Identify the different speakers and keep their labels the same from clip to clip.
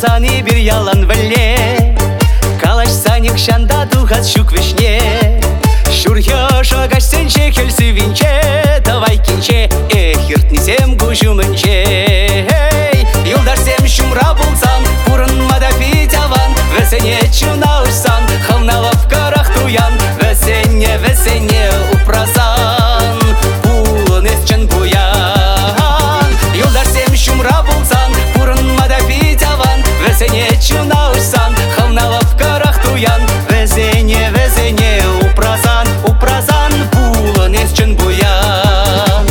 Speaker 1: Празаны bir yalan вілле. Калашсаник шанда тухат шук вишне. Шурхё шогаш сенче келсі винче. Давай кинче, ертнесем гужумынче. Юлдар сем шумра булсан, пурынмада питяван. Весене чуна ушсан, хавналап карах туян. Весене упрасан, пулын эсчен буян. Юлдар сем шумра булсан, пурынмада питяван. Весене чуна ушсан, хавналап карах туян. Весене упрасан, пулын эсчен буян.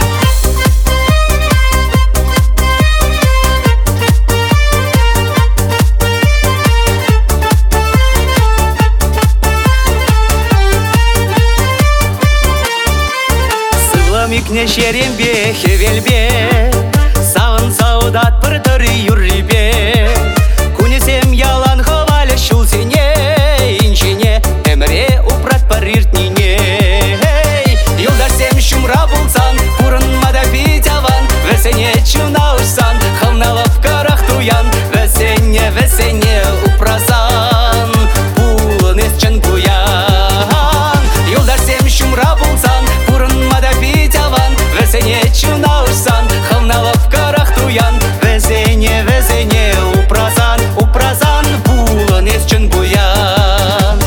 Speaker 1: Микне шерембе хевелбе, савын саудат пыртыры юррибе. Кунесем ялан ховаля шулсене, инчене эмре упрат париртнине. Юлдарсем шумра булсан, пурынмада питяван. Весене чуна ушсан, хавналап карах туян. Весене упрасан, пулын эсчен буян. Юлдарсем шумра булсан, пурынмада питяван. Весене чуна ушсан, хавналап карах туян. Весене упрасан, пулын эсчен буян.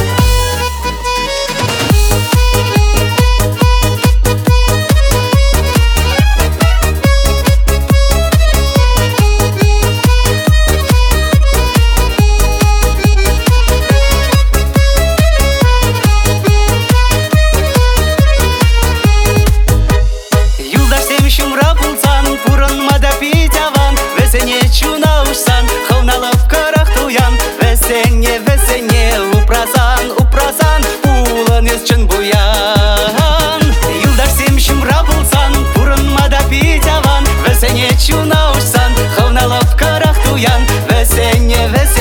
Speaker 1: Шумра булсан, пурынмада питяван. Весене чуна ушсан, хавналап карах туян. Весене упрасан, пулын эсчен буян. Юлдарсем шумра булсан, пурынмада питяван. Весене чуна ушсан, хавналап карах туян. Весене